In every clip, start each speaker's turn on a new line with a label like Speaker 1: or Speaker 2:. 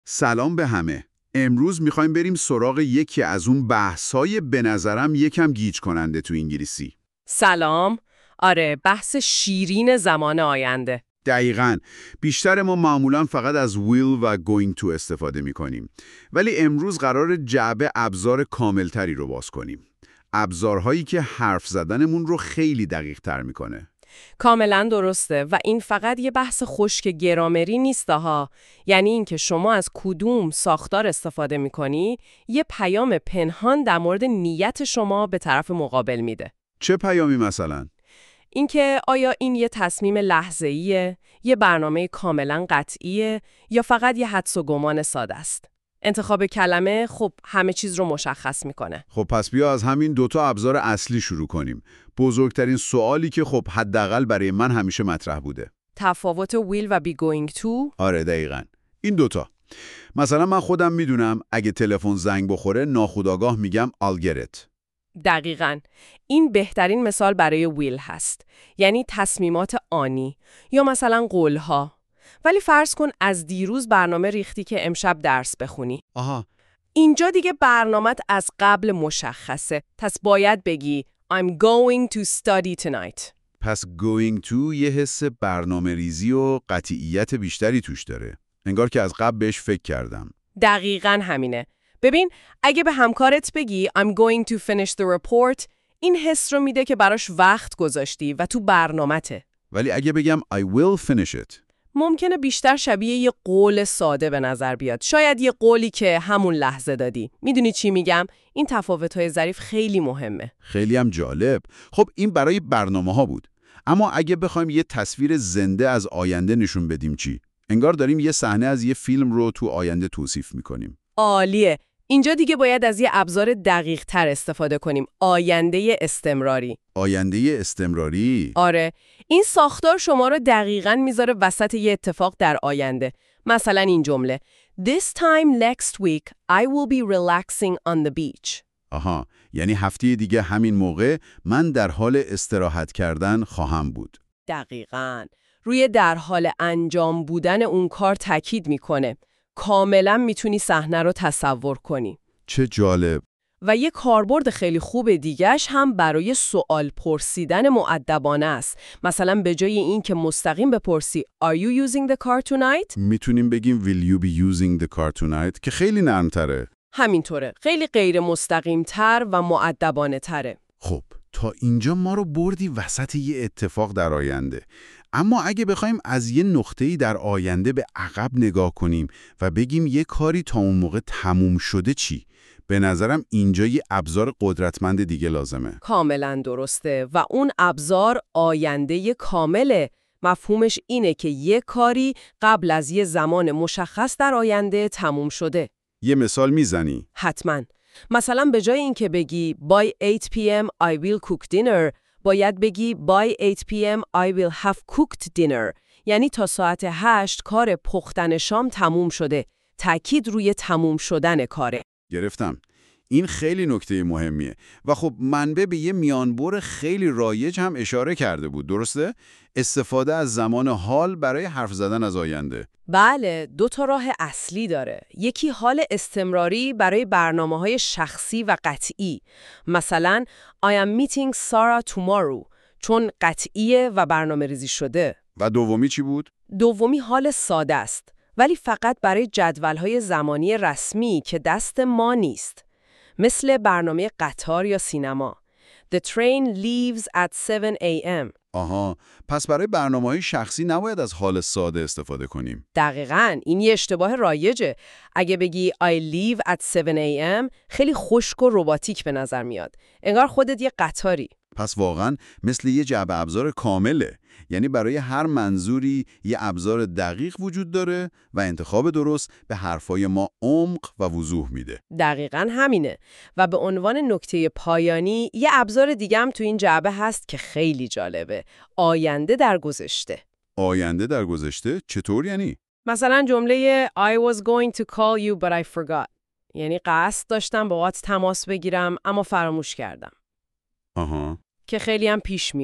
Speaker 1: سلام به همه. امروز میخوایم بریم سراغ یکی از اون بحث‌های به نظرم یکم گیج کننده تو انگلیسی.
Speaker 2: سلام. آره، بحث شیرین زمان آینده.
Speaker 1: دقیقاً. بیشتر ما معمولاً فقط از will و going to استفاده میکنیم. ولی امروز قرار جعبه ابزار کاملتری رو باز کنیم. ابزارهایی که حرف زدنمون رو خیلی دقیق تر میکنه.
Speaker 2: کاملا درسته و این فقط یه بحث خشک گرامری نیست ها. یعنی اینکه شما از کدوم ساختار استفاده میکنی یه پیام پنهان در مورد نیت شما به طرف مقابل میده.
Speaker 1: چه پیامی مثلا؟
Speaker 2: اینکه آیا این یه تصمیم لحظه‌ایه، یه برنامه کاملا قطعیه یا فقط یه حدس و گمان ساده است. انتخاب کلمه خب همه چیز رو مشخص میکنه.
Speaker 1: خب پس بیا از همین دوتا ابزار اصلی شروع کنیم. بزرگترین سوالی که خب حداقل برای من همیشه مطرح بوده.
Speaker 2: تفاوت will و be going to؟
Speaker 1: آره دقیقاً. این دوتا. مثلا من خودم میدونم اگه تلفن زنگ بخوره ناخودآگاه میگم I'll get it.
Speaker 2: دقیقاً. این بهترین مثال برای will هست. یعنی تصمیمات آنی یا مثلا قولها. ولی فرض کن از دیروز برنامه ریختی که امشب درس بخونی.
Speaker 1: آها.
Speaker 2: اینجا دیگه برنامه‌ت از قبل مشخصه. پس باید بگی I'm going to study tonight.
Speaker 1: پس going to یه حس برنامه ریزی و قطعیت بیشتری توش داره. انگار که از قبل بهش فکر کردم.
Speaker 2: دقیقاً همینه. ببین اگه به همکارت بگی I'm going to finish the report، این حس رو میده که براش وقت گذاشتی و تو برنامته.
Speaker 1: ولی اگه بگم I will finish it،
Speaker 2: ممکنه بیشتر شبیه یه قول ساده به نظر بیاد. شاید یه قولی که همون لحظه دادی. میدونی چی میگم؟ این تفاوت‌های ظریف خیلی مهمه.
Speaker 1: خیلی هم جالب. خب این برای برنامه‌ها بود. اما اگه بخوایم یه تصویر زنده از آینده نشون بدیم چی؟ انگار داریم یه صحنه از یه فیلم رو تو آینده توصیف می‌کنیم.
Speaker 2: عالیه. اینجا دیگه باید از یه ابزار دقیق تر استفاده کنیم. آینده استمراری.
Speaker 1: آینده استمراری؟
Speaker 2: آره. این ساختار شما رو دقیقاً میذاره وسط یه اتفاق در آینده. مثلا این جمله This time next week I will be relaxing on the beach.
Speaker 1: آها، یعنی هفته دیگه همین موقع من در حال استراحت کردن خواهم بود.
Speaker 2: دقیقاً. روی در حال انجام بودن اون کار تاکید میکنه. کاملا میتونی صحنه رو تصور کنی.
Speaker 1: چه جالب.
Speaker 2: و یه کاربرد خیلی خوب دیگه‌اش هم برای سوال پرسیدن مؤدبانه است. مثلا به جای این که مستقیم بپرسی Are you using the car tonight؟
Speaker 1: میتونیم بگیم Will you be using the car tonight که خیلی نرم‌تره.
Speaker 2: همینطوره. خیلی غیر مستقیم تر و مؤدبانه تره.
Speaker 1: خب تا اینجا ما رو بردی وسط یه اتفاق در آینده. اما اگه بخوایم از یه نقطه‌ای در آینده به عقب نگاه کنیم و بگیم یه کاری تا اون موقع تموم شده چی؟ به نظرم اینجا یه ابزار قدرتمند دیگه لازمه.
Speaker 2: کاملا درسته و اون ابزار آینده کامله. مفهومش اینه که یه کاری قبل از یه زمان مشخص در آینده تموم شده.
Speaker 1: یه مثال میزنی؟
Speaker 2: حتما. مثلا به جای اینکه بگی by 8 p.m. I will cook dinner، باید بگی by 8 p.m. I will have cooked dinner. یعنی تا ساعت 8 کار پختن شام تموم شده. تأکید روی تموم شدن کاره.
Speaker 1: گرفتم. این خیلی نکته مهمیه و خب منبع به یه میانبر خیلی رایج هم اشاره کرده بود، درسته؟ استفاده از زمان حال برای حرف زدن از آینده.
Speaker 2: بله، دو تا راه اصلی داره. یکی حال استمراری برای برنامه‌های شخصی و قطعی. مثلا I am meeting Sarah tomorrow، چون قطعیه و برنامه ریزی شده.
Speaker 1: و دومی چی بود؟
Speaker 2: دومی حال ساده است، ولی فقط برای جدول‌های زمانی رسمی که دست ما نیست. مثل برنامه قطار یا سینما. The train leaves at 7 a.m.
Speaker 1: آها، پس برای برنامه‌های شخصی نباید از حال ساده استفاده کنیم.
Speaker 2: دقیقاً، این یه اشتباه رایجه. اگه بگی I leave at 7 a.m. خیلی خشک و رباتیک به نظر میاد. انگار خودت یه قطاری.
Speaker 1: پس واقعاً مثل یه جعبه ابزار کامله. یعنی برای هر منظوری یه ابزار دقیق وجود داره و انتخاب درست به حرفای ما عمق و وضوح میده.
Speaker 2: دقیقاً همینه. و به عنوان نکته پایانی یه ابزار دیگه هم تو این جعبه هست که خیلی جالبه. آینده در گذشته.
Speaker 1: آینده در گذشته؟ چطور یعنی؟
Speaker 2: مثلا جمله I was going to call you but I forgot. یعنی قصد داشتم باهات تماس بگیرم اما فراموش کردم.
Speaker 1: آها.
Speaker 2: که خیلی هم پیش میاد.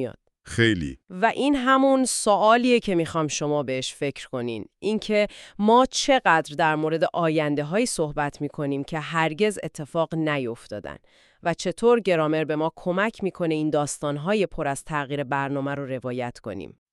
Speaker 1: خیلی.
Speaker 2: و این همون سوالیه که میخوام شما بهش فکر کنین. اینکه ما چقدر در مورد آینده‌هایی صحبت میکنیم که هرگز اتفاق نیفتادن و چطور گرامر به ما کمک میکنه این داستان‌های پر از تغییر برنامه رو روایت کنیم.